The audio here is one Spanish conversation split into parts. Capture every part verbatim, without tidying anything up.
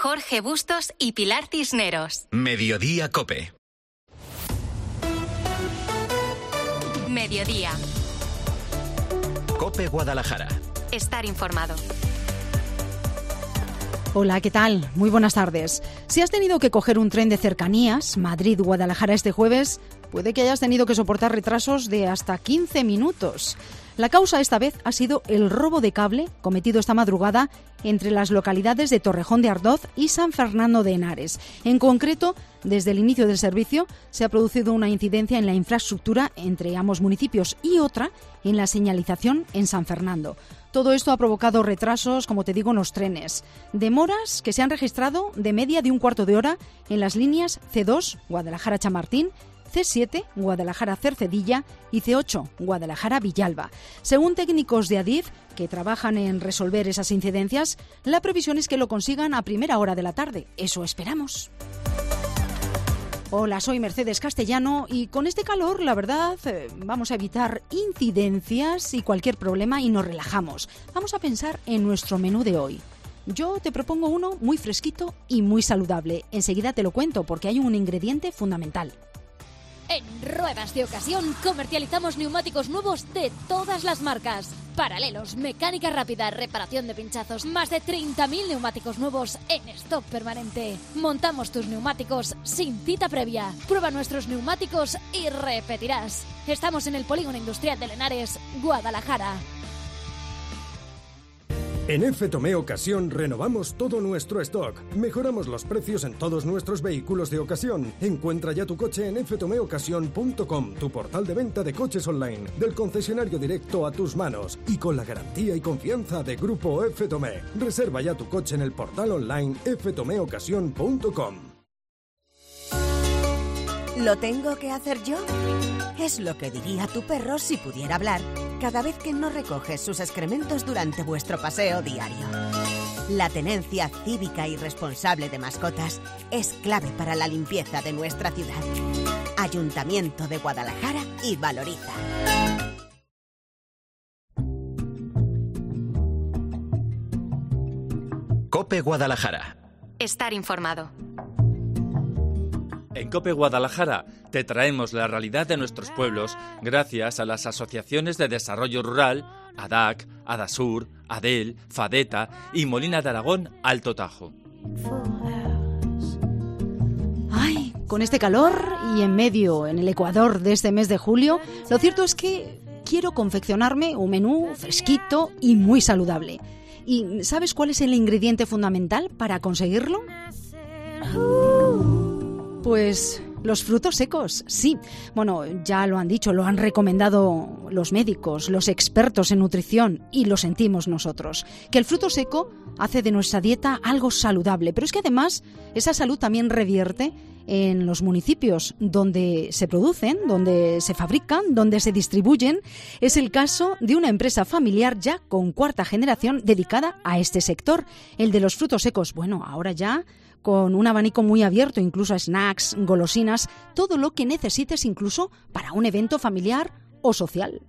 Jorge Bustos y Pilar Cisneros. Mediodía COPE. Mediodía. COPE Guadalajara. Estar informado. Hola, ¿qué tal? Muy buenas tardes. Si has tenido que coger un tren de cercanías, Madrid-Guadalajara este jueves, puede que hayas tenido que soportar retrasos de hasta quince minutos. La causa esta vez ha sido el robo de cable cometido esta madrugada entre las localidades de Torrejón de Ardoz y San Fernando de Henares. En concreto, desde el inicio del servicio se ha producido una incidencia en la infraestructura entre ambos municipios y otra en la señalización en San Fernando. Todo esto ha provocado retrasos, como te digo, en los trenes. Demoras que se han registrado de media de un cuarto de hora en las líneas ce dos, Guadalajara-Chamartín, ce siete, Guadalajara-Cercedilla y ce ocho, Guadalajara-Villalba. Según técnicos de Adif, que trabajan en resolver esas incidencias, la previsión es que lo consigan a primera hora de la tarde. Eso esperamos. Hola, soy Mercedes Castellano y con este calor, la verdad, eh, vamos a evitar incidencias y cualquier problema y nos relajamos. Vamos a pensar en nuestro menú de hoy. Yo te propongo uno muy fresquito y muy saludable. Enseguida te lo cuento porque hay un ingrediente fundamental. En Ruedas de Ocasión comercializamos neumáticos nuevos de todas las marcas. Paralelos, mecánica rápida, reparación de pinchazos, más de treinta mil neumáticos nuevos en stock permanente. Montamos tus neumáticos sin cita previa. Prueba nuestros neumáticos y repetirás. Estamos en el Polígono Industrial de Henares, Guadalajara. En F Tomé Ocasión renovamos todo nuestro stock. Mejoramos los precios en todos nuestros vehículos de ocasión. Encuentra ya tu coche en efe tomé ocasión punto com, tu portal de venta de coches online, del concesionario directo a tus manos y con la garantía y confianza de Grupo F Tomé. Reserva ya tu coche en el portal online efe tomé ocasión punto com. ¿Lo tengo que hacer yo? Es lo que diría tu perro si pudiera hablar, cada vez que no recoges sus excrementos durante vuestro paseo diario. La tenencia cívica y responsable de mascotas es clave para la limpieza de nuestra ciudad. Ayuntamiento de Guadalajara y Valoriza. COPE Guadalajara. Estar informado. En COPE Guadalajara te traemos la realidad de nuestros pueblos gracias a las asociaciones de desarrollo rural A D A C, Adasur, Adel, Fadeta y Molina de Aragón Alto Tajo. Ay, con este calor y en medio, en el Ecuador de este mes de julio, lo cierto es que quiero confeccionarme un menú fresquito y muy saludable. ¿Y sabes cuál es el ingrediente fundamental para conseguirlo? Pues los frutos secos, sí. Bueno, ya lo han dicho, lo han recomendado los médicos, los expertos en nutrición y lo sentimos nosotros, que el fruto seco hace de nuestra dieta algo saludable, pero es que además esa salud también revierte en los municipios donde se producen, donde se fabrican, donde se distribuyen. Es el caso de una empresa familiar ya con cuarta generación dedicada a este sector, el de los frutos secos. Bueno, ahora ya con un abanico muy abierto, incluso a snacks, golosinas, todo lo que necesites incluso para un evento familiar o social.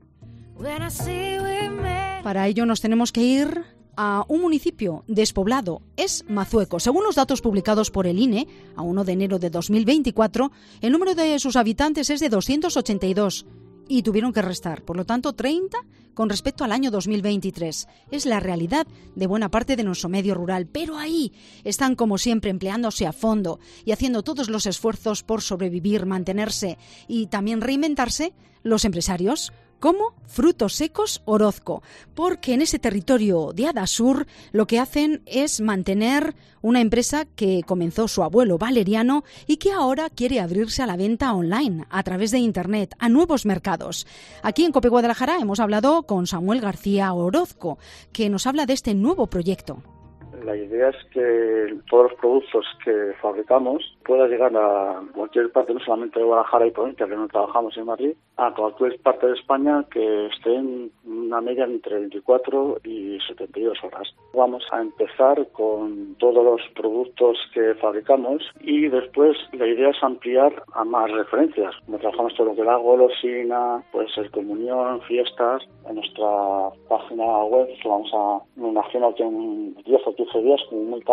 Para ello nos tenemos que ir a un municipio despoblado, es Mazueco. Según los datos publicados por el I N E, a primero de enero de dos mil veinticuatro, el número de sus habitantes es de doscientos ochenta y dos y tuvieron que restar, por lo tanto, treinta con respecto al año dos mil veintitrés. Es la realidad de buena parte de nuestro medio rural, pero ahí están, como siempre, empleándose a fondo y haciendo todos los esfuerzos por sobrevivir, mantenerse y también reinventarse los empresarios, como Frutos Secos Orozco, porque en ese territorio de Adasur lo que hacen es mantener una empresa que comenzó su abuelo Valeriano y que ahora quiere abrirse a la venta online a través de Internet a nuevos mercados. Aquí en COPE Guadalajara hemos hablado con Samuel García Orozco, que nos habla de este nuevo proyecto. La idea es que todos los productos que fabricamos puedan llegar a cualquier parte, no solamente de Guadalajara y provincia, que no trabajamos en Madrid, a cualquier parte de España que esté en una media entre veinticuatro y setenta y dos horas. Vamos a empezar con todos los productos que fabricamos y después la idea es ampliar a más referencias. Como trabajamos todo lo que es la golosina, puede ser comunión, fiestas. En nuestra página web, que vamos a, me imagino que en diez o quince días, como muy caro,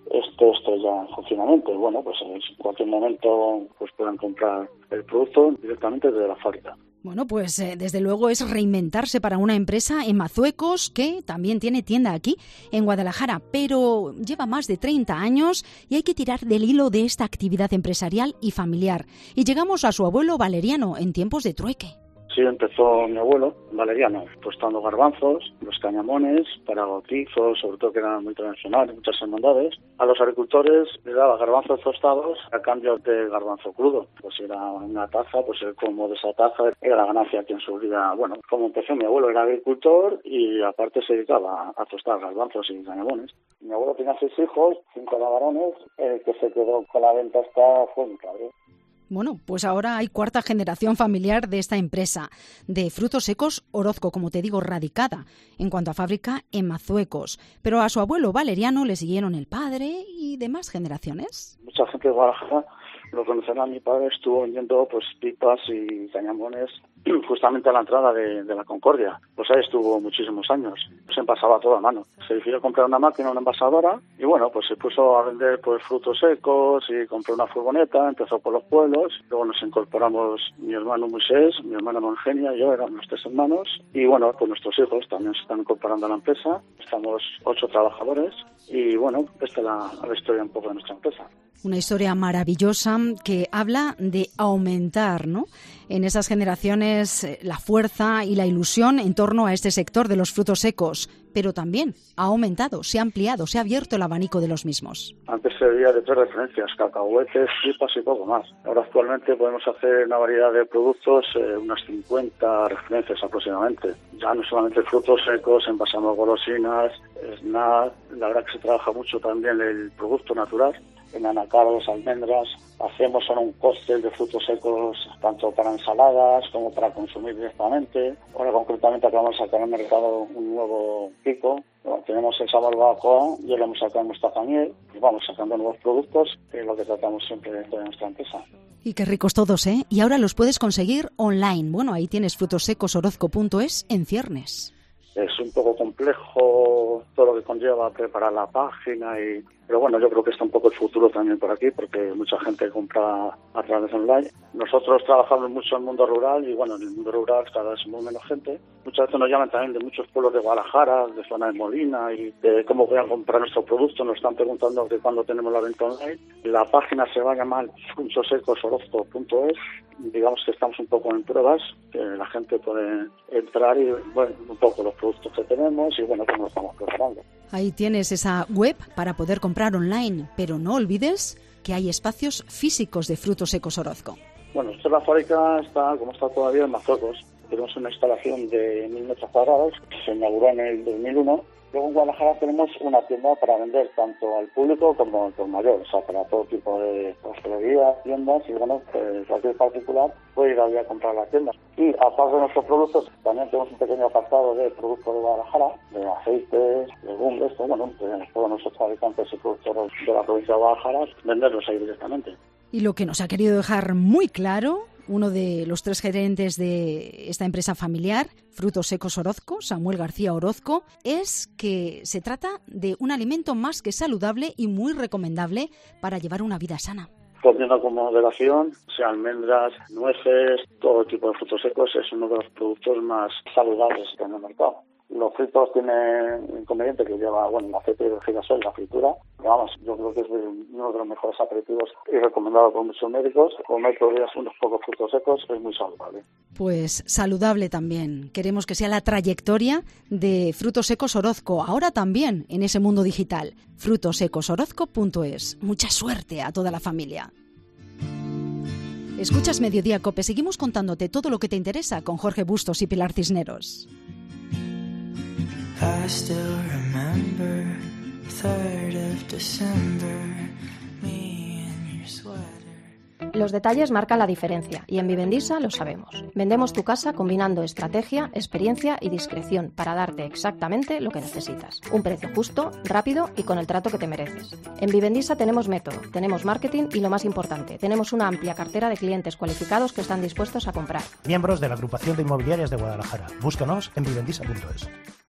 esté esto ya en funcionamiento. Bueno, pues en cualquier momento pues puedan comprar el producto directamente desde la fábrica. Bueno, pues eh, desde luego es reinventarse para una empresa en Mazuecos, que también tiene tienda aquí en Guadalajara, pero lleva más de treinta años y hay que tirar del hilo de esta actividad empresarial y familiar. Y llegamos a su abuelo Valeriano en tiempos de trueque. Sí, empezó mi abuelo, Valeriano, tostando garbanzos, los cañamones, para bautizos, sobre todo que eran muy tradicionales, muchas hermandades. A los agricultores les daba garbanzos tostados a cambio de garbanzo crudo. Pues si era una taza, pues el colmo de esa taza era la ganancia que en su vida, bueno, como empezó mi abuelo, era agricultor y aparte se dedicaba a tostar garbanzos y cañamones. Mi abuelo tenía seis hijos, cinco varones, el que se quedó con la venta hasta fue mi padre. Bueno, pues ahora hay cuarta generación familiar de esta empresa, de frutos secos Orozco, como te digo, radicada en cuanto a fábrica en Mazuecos. Pero a su abuelo Valeriano le siguieron el padre y demás generaciones. Mucha gente de Guadalajara lo conocerá. Mi padre estuvo vendiendo pues pipas y cañamones justamente a la entrada de, de la Concordia. Pues ahí estuvo muchísimos años. Se envasaba todo a mano. Se decidió comprar una máquina, una envasadora, y bueno, pues se puso a vender pues frutos secos y compró una furgoneta, empezó por los pueblos. Luego nos incorporamos mi hermano Moisés, mi hermana Eugenia y yo, éramos tres hermanos. Y bueno, pues nuestros hijos también se están incorporando a la empresa. Estamos ocho trabajadores y bueno, esta es la, la historia un poco de nuestra empresa. Una historia maravillosa que habla de aumentar, ¿no?, en esas generaciones la fuerza y la ilusión en torno a este sector de los frutos secos, pero también ha aumentado, se ha ampliado, se ha abierto el abanico de los mismos. Antes se veía de tres referencias, cacahuetes, pipas y poco más. Ahora actualmente podemos hacer una variedad de productos, eh, unas cincuenta referencias aproximadamente. Ya no solamente frutos secos, envasamos golosinas, snacks, la verdad que se trabaja mucho también el producto natural. En anacardos, almendras, hacemos ahora un cóctel de frutos secos tanto para ensaladas como para consumir directamente. Ahora concretamente acabamos de sacar al mercado un nuevo pico. Bueno, tenemos el sabor barbacoa y ahora hemos sacado nuestra miel y vamos sacando nuevos productos, que es lo que tratamos siempre dentro de nuestra empresa. Y qué ricos todos, ¿eh? Y ahora los puedes conseguir online. Bueno, ahí tienes frutos secos orozco punto es en ciernes. Es un poco complejo todo lo que conlleva preparar la página, y pero bueno, yo creo que está un poco el futuro también por aquí, porque mucha gente compra a través de online. Nosotros trabajamos mucho en el mundo rural y bueno, en el mundo rural cada vez somos menos gente. Muchas veces nos llaman también de muchos pueblos de Guadalajara, de zona de Molina, y de cómo puedan comprar nuestro producto. Nos están preguntando de cuándo tenemos la venta online. La página se va a llamar frutos secos orozco punto es. Digamos que estamos un poco en pruebas, que la gente puede entrar y bueno, un poco los productos que tenemos y bueno, cómo lo estamos preparando. Ahí tienes esa web para poder comprar online, pero no olvides que hay espacios físicos de frutos secos Orozco. Bueno, esta la fábrica está, como está todavía, en Mazuecos. Tenemos una instalación de mil metros cuadrados que se inauguró en el dos mil uno. Luego en Guadalajara tenemos una tienda para vender tanto al público como al por mayor, o sea, para todo tipo de hostelería, tiendas, y bueno, pues cualquier particular puede ir allí a comprar la tienda. Y aparte de nuestros productos, también tenemos un pequeño apartado de productos de Guadalajara, de aceites, legumbres, pues, bueno, pues, todos nuestros fabricantes y productores de la provincia de Guadalajara, venderlos ahí directamente. Y lo que nos ha querido dejar muy claro uno de los tres gerentes de esta empresa familiar, Frutos Secos Orozco, Samuel García Orozco, es que se trata de un alimento más que saludable y muy recomendable para llevar una vida sana. Comiendo con moderación, sea almendras, nueces, todo tipo de frutos secos, es uno de los productos más saludables que hay en el mercado. Los fritos tienen un inconveniente que lleva, bueno, el aceite de girasol, la fritura. Pero vamos, yo creo que es uno de los mejores aperitivos y recomendado por muchos médicos. Comer todos los días unos pocos frutos secos es muy saludable. Pues saludable también. Queremos que sea la trayectoria de Frutos Secos Orozco, ahora también en ese mundo digital. frutos secos orozco punto es. Mucha suerte a toda la familia. Escuchas Mediodía Cope. Seguimos contándote todo lo que te interesa con Jorge Bustos y Pilar Cisneros. I still remember third of December, me in your sweater. Los detalles marcan la diferencia y en Vivendisa lo sabemos. Vendemos tu casa combinando estrategia, experiencia y discreción para darte exactamente lo que necesitas. Un precio justo, rápido y con el trato que te mereces. En Vivendisa tenemos método, tenemos marketing y lo más importante, tenemos una amplia cartera de clientes cualificados que están dispuestos a comprar. Miembros de la Agrupación de Inmobiliarias de Guadalajara. Búscanos en vivendisa punto es.